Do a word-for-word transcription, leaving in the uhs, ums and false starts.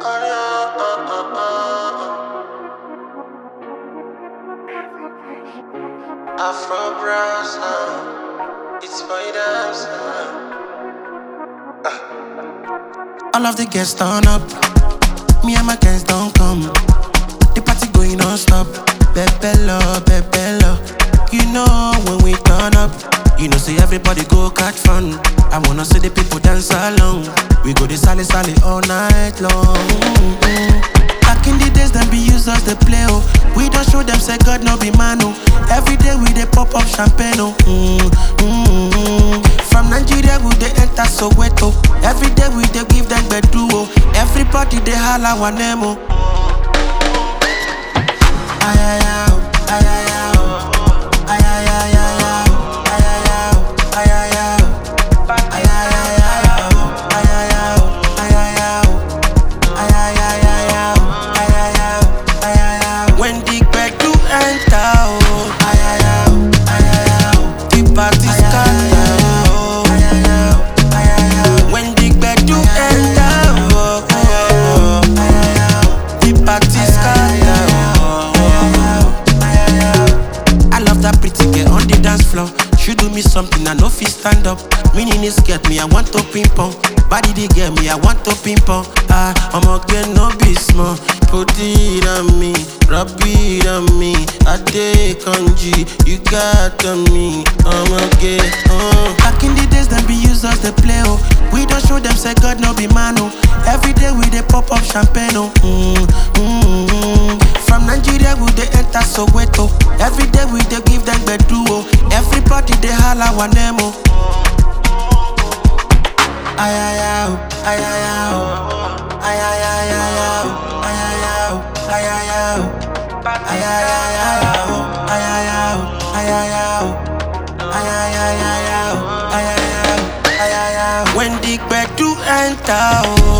Afro browser, it's my dance. All of the guests turn up, me and my guys don't come. The party going non-stop, Bebello, Bebello. You know when we turn up, you know say everybody go catch fun. I wanna see the people dance along. We go the sally sally all night long. Mm-hmm. Back in the days, them be use us the play oh. We don't show them say God no be man oh. Every day we dey pop up champagne oh. Mm-hmm. From Nigeria we dey enter Soweto. Every day we dey give them bedu oh. Everybody dey holla one name oh. Ayaya oh, ayaya oh, ayaya ayaya oh, ayaya oh, ayaya oh, ayaya ayaya oh, ayaya oh, ayaya oh, ayaya ayaya oh, ayaya oh, ayaya oh. When the gbedu enter oh, ayaya oh, ayaya oh, the party scatter oh, ayaya oh, ayaya oh. When the gbedu enter oh, ayaya oh, ayaya oh, the party scatter oh. I love that pretty girl on the dance floor. She do me something I no fit stand up. Meaning it scared me, I want to ping pong. Body they get me, I want to ping pong. Ah, I'm again no be small. Put it on me, rub it on me. I take on G, you got on me. I'm again, uh. Back in the days, them be use us the play oh. We don't show them say God no be man oh. Every day we dey pop up champagne oh. Mm-hmm. From Nigeria we dey enter Soweto. Every day we dey give them bedu oh. Everybody dey holla one name oh. Ayaya oh, ayaya oh, ayaya ayaya oh, ayaya oh, ayaya oh, ayaya ayaya oh, ayaya oh, ayaya oh, ayaya ayaya oh, ayaya oh, ayaya oh. When the gbedu enter oh.